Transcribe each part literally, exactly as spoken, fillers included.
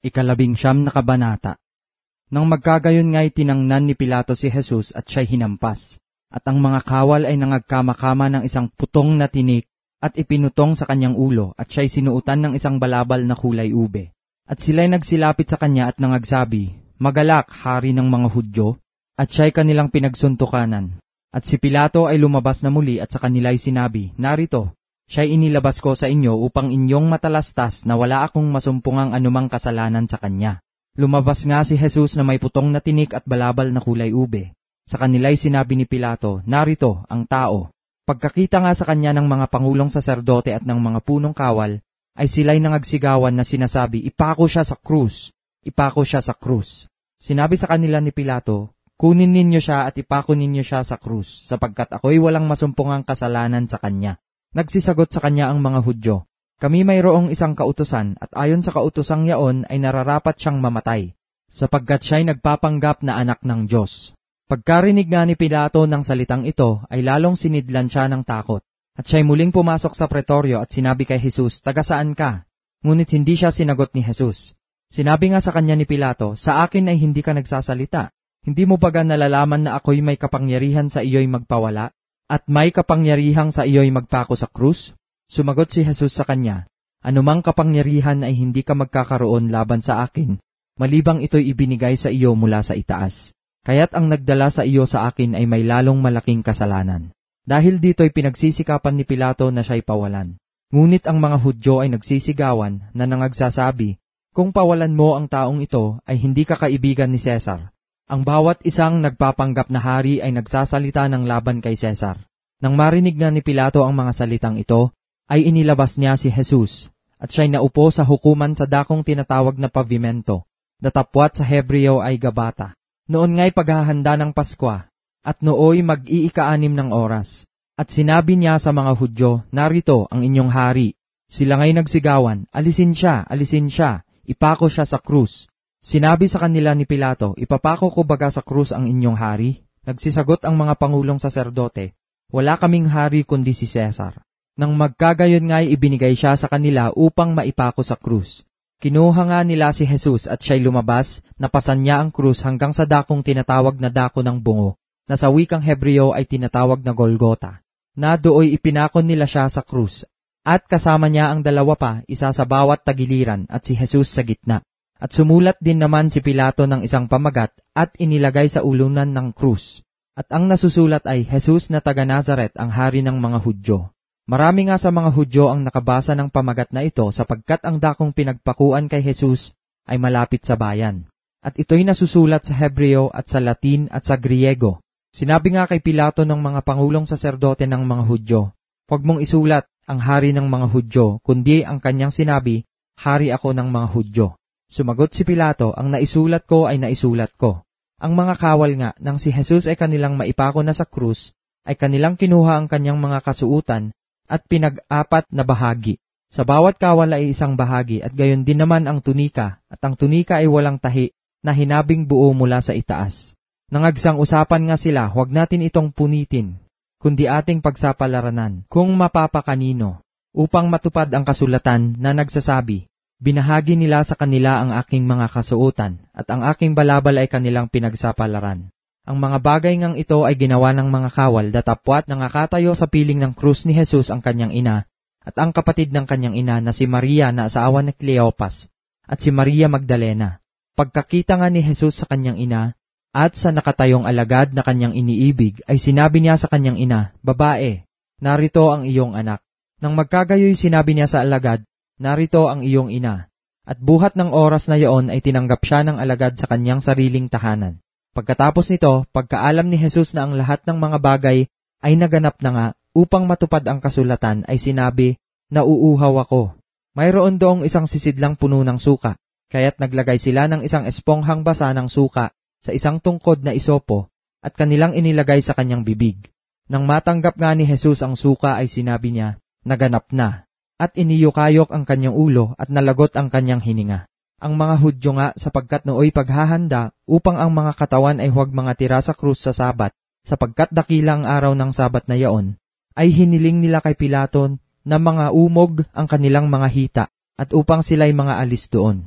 Ikalabing siyam na kabanata. Nang magkagayon nga'y tinangnan ni Pilato si Jesus at siya'y hinampas, at ang mga kawal ay nangagkama-kama ng isang putong na tinik at ipinutong sa kanyang ulo at siya'y sinuutan ng isang balabal na kulay ube. At sila'y nagsilapit sa kanya at nangagsabi, "Magalak, hari ng mga Hudyo," at siya'y kanilang pinagsuntukanan. At si Pilato ay lumabas na muli at sa kanila'y sinabi, "Narito, siya'y inilabas ko sa inyo upang inyong matalastas na wala akong masumpungang anumang kasalanan sa kanya." Lumabas nga si Jesus na may putong na tinik at balabal na kulay ube. Sa kanila'y sinabi ni Pilato, "Narito, ang tao." Pagkakita nga sa kanya ng mga pangulong saserdote at ng mga punong kawal, ay sila'y nangagsigawan na sinasabi, "Ipako siya sa krus! Ipako siya sa krus!" Sinabi sa kanila ni Pilato, "Kunin ninyo siya at ipako ninyo siya sa krus, sapagkat ako'y walang masumpungang kasalanan sa kanya." Nagsisagot sa kanya ang mga Hudyo, "Kami mayroong isang kautusan at ayon sa kautosang yaon ay nararapat siyang mamatay, sapagkat siya'y nagpapanggap na anak ng Diyos." Pagkarinig nga ni Pilato ng salitang ito ay lalong sinidlan siya ng takot, at siya'y muling pumasok sa pretoryo at sinabi kay Jesus, "Taga saan ka?" Ngunit hindi siya sinagot ni Jesus. Sinabi nga sa kanya ni Pilato, "Sa akin ay hindi ka nagsasalita. Hindi mo baga nalalaman na ako'y may kapangyarihan sa iyo'y magpawala, at may kapangyarihang sa iyo'y magpako sa krus?" Sumagot si Jesus sa kanya, "Anumang kapangyarihan ay hindi ka magkakaroon laban sa akin, malibang ito'y ibinigay sa iyo mula sa itaas. Kaya't ang nagdala sa iyo sa akin ay may lalong malaking kasalanan." Dahil dito'y pinagsisikapan ni Pilato na siya'y pawalan. Ngunit ang mga Hudyo ay nagsisigawan na nangagsasabi, "Kung pawalan mo ang taong ito, ay hindi ka kaibigan ni Cesar." Ang bawat isang nagpapanggap na hari ay nagsasalita ng laban kay Cesar. Nang marinig nga ni Pilato ang mga salitang ito, ay inilabas niya si Jesus, at siya'y naupo sa hukuman sa dakong tinatawag na pavimento, datapwat sa Hebreo ay Gabata. Noon nga'y paghahanda ng Paskwa, at nooy mag-iika-anim ng oras. At sinabi niya sa mga Hudyo, "Narito ang inyong hari." Sila nga'y nagsigawan, "Alisin siya, alisin siya, ipako siya sa krus." Sinabi sa kanila ni Pilato, "Ipapako ko baga sa krus ang inyong hari?" Nagsisagot ang mga pangulong saserdote, "Wala kaming hari kundi si Cesar." Nang magkagayon nga'y ibinigay siya sa kanila upang maipako sa krus. Kinuha nga nila si Jesus at siya'y lumabas, napasan niya ang krus hanggang sa dakong tinatawag na dako ng bungo, na sa wikang Hebreo ay tinatawag na Golgota. Na dooy ipinakon nila siya sa krus, at kasama niya ang dalawa pa, isa sa bawat tagiliran at si Jesus sa gitna. At sumulat din naman si Pilato ng isang pamagat at inilagay sa ulunan ng krus. At ang nasusulat ay, "Jesus na taga Nazaret, ang hari ng mga Hudyo." Marami nga sa mga Hudyo ang nakabasa ng pamagat na ito sapagkat ang dakong pinagpakuan kay Jesus ay malapit sa bayan. At ito'y nasusulat sa Hebreo at sa Latin at sa Griego. Sinabi nga kay Pilato ng mga pangulong saserdote ng mga Hudyo, "Huwag mong isulat ang hari ng mga Hudyo, kundi ang kanyang sinabi, 'Hari ako ng mga Hudyo.'" Sumagot si Pilato, "Ang naisulat ko ay naisulat ko." Ang mga kawal nga nang si Jesus ay kanilang maipako na sa krus, ay kanilang kinuha ang kanyang mga kasuutan at pinag-apat na bahagi. Sa bawat kawal ay isang bahagi at gayon din naman ang tunika, at ang tunika ay walang tahi na hinabing buo mula sa itaas. Nangagsang usapan nga sila, "Huwag natin itong punitin, kundi ating pagsapalaranan kung mapapakanino, upang matupad ang kasulatan na nagsasabi, 'Binahagi nila sa kanila ang aking mga kasuutan, at ang aking balabal ay kanilang pinagsapalaran.'" Ang mga bagay ngang ito ay ginawa ng mga kawal datapwat nangakatayo sa piling ng krus ni Jesus ang kanyang ina, at ang kapatid ng kanyang ina na si Maria na asawa ni Cleopas, at si Maria Magdalena. Pagkakita nga ni Jesus sa kanyang ina, at sa nakatayong alagad na kanyang iniibig, ay sinabi niya sa kanyang ina, "Babae, narito ang iyong anak." Nang magkagayoy sinabi niya sa alagad, "Narito ang iyong ina." At buhat ng oras na iyon ay tinanggap siya ng alagad sa kanyang sariling tahanan. Pagkatapos nito, pagkaalam ni Jesus na ang lahat ng mga bagay ay naganap na nga, upang matupad ang kasulatan ay sinabi, "Nauuhaw ako." Mayroon doong isang sisidlang puno ng suka, kaya't naglagay sila ng isang esponghang basa ng suka sa isang tungkod na isopo, at kanilang inilagay sa kanyang bibig. Nang matanggap nga ni Jesus ang suka ay sinabi niya, "Naganap na," at iniyukayok ang kanyang ulo at nalagot ang kanyang hininga. Ang mga Hudyo nga sapagkat nooy paghahanda upang ang mga katawan ay huwag mga tira sa krus sa Sabat, sapagkat dakila ang araw ng Sabat na yaon, ay hiniling nila kay Pilato na mga umog ang kanilang mga hita, at upang sila'y mga alis doon.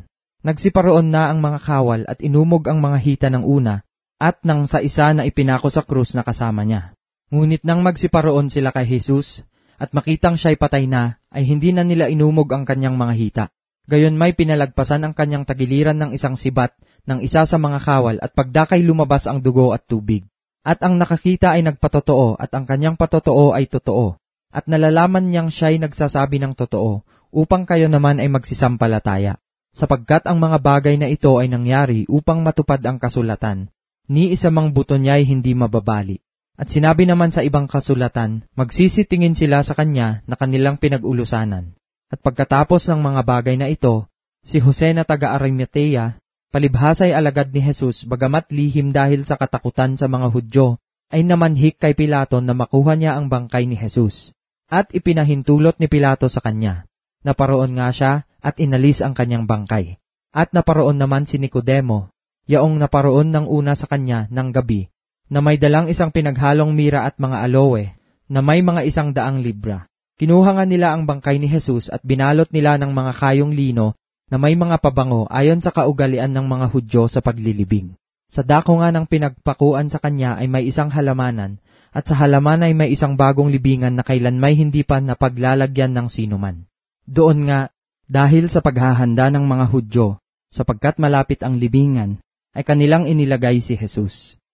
Nagsiparoon na ang mga kawal at inumog ang mga hita ng una at nang sa isa na ipinako sa krus na kasama niya. Ngunit nang magsiparoon sila kay Jesus at makitang siya'y patay na, ay hindi na nila inumog ang kanyang mga hita. Gayon may pinalagpasan ang kanyang tagiliran ng isang sibat ng isa sa mga kawal at pagdakay lumabas ang dugo at tubig. At ang nakakita ay nagpatotoo at ang kanyang patotoo ay totoo. At nalalaman niyang siya'y nagsasabi ng totoo upang kayo naman ay magsisampalataya. Sapagkat ang mga bagay na ito ay nangyari upang matupad ang kasulatan. Ni isa mang buto niya'y hindi mababali. At sinabi naman sa ibang kasulatan, magsisitingin sila sa kanya na kanilang pinag-ulusanan. At pagkatapos ng mga bagay na ito, si Jose na taga-Arimatea, palibhasay alagad ni Jesus bagamat lihim dahil sa katakutan sa mga Hudyo, ay namanhik kay Pilato na makuha niya ang bangkay ni Jesus. At ipinahintulot ni Pilato sa kanya. Naparoon nga siya at inalis ang kanyang bangkay. At naparoon naman si Nicodemo, yaong naparoon ng una sa kanya ng gabi, na may dalang isang pinaghalong mira at mga aloe, na may mga isang daang libra. Kinuha nga nila ang bangkay ni Jesus at binalot nila ng mga kayong lino na may mga pabango ayon sa kaugalian ng mga Hudyo sa paglilibing. Sa dako nga ng pinagpakuan sa kanya ay may isang halamanan, at sa halaman ay may isang bagong libingan na kailan may hindi pa napaglalagyan ng sinuman. Doon nga, dahil sa paghahanda ng mga Hudyo, sapagkat malapit ang libingan, ay kanilang inilagay si Jesus.